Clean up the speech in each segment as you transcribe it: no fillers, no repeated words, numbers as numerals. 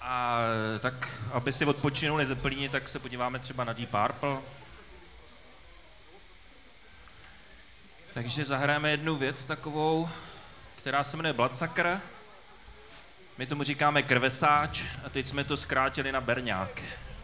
A tak, aby si odpočinuli Zeppelini, tak se podíváme třeba na Deep Purple. Takže zahrajeme jednu věc takovou, která se jmenuje Bloodsucker. My tomu říkáme krvesáč a teď jsme to zkrátili na berňák.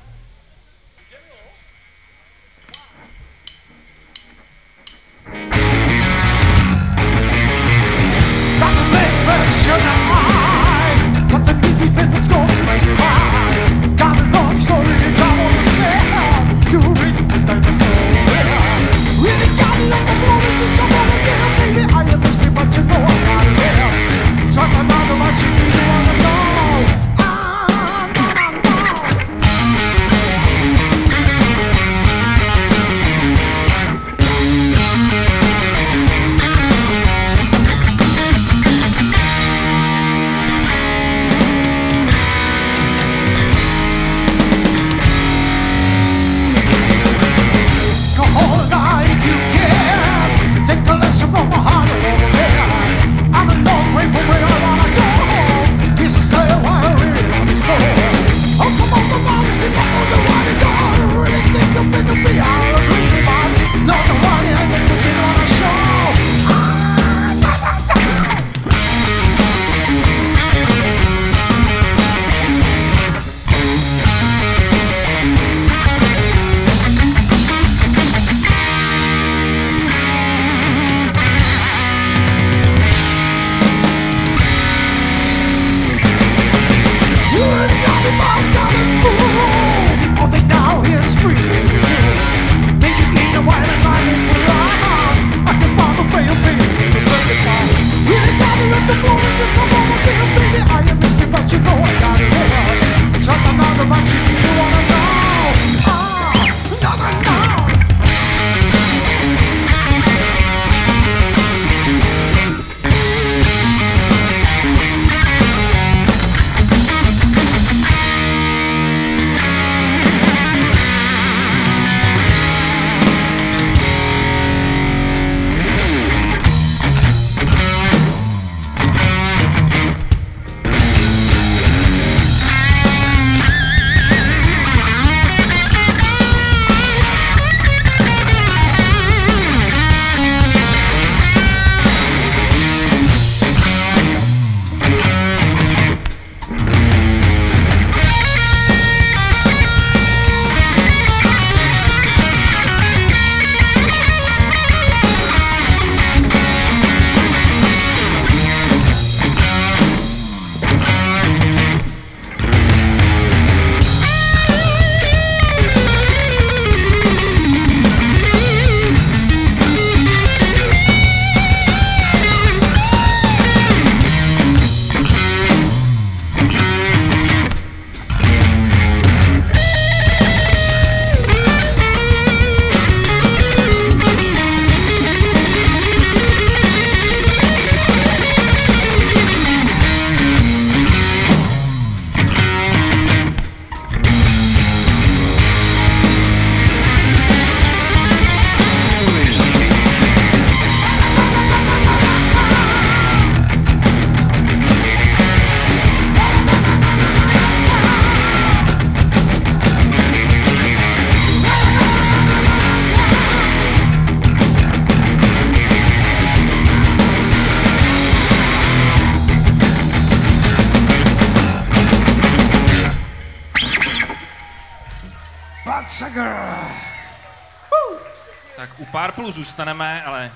Tak u Purple zůstaneme, ale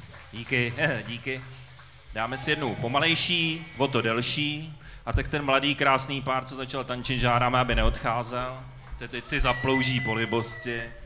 díky. Dáme si jednu pomalejší, o to delší. A tak ten mladý krásný pár, co začal tančit, žádáme, aby neodcházel. Teď si zaplouží po libosti.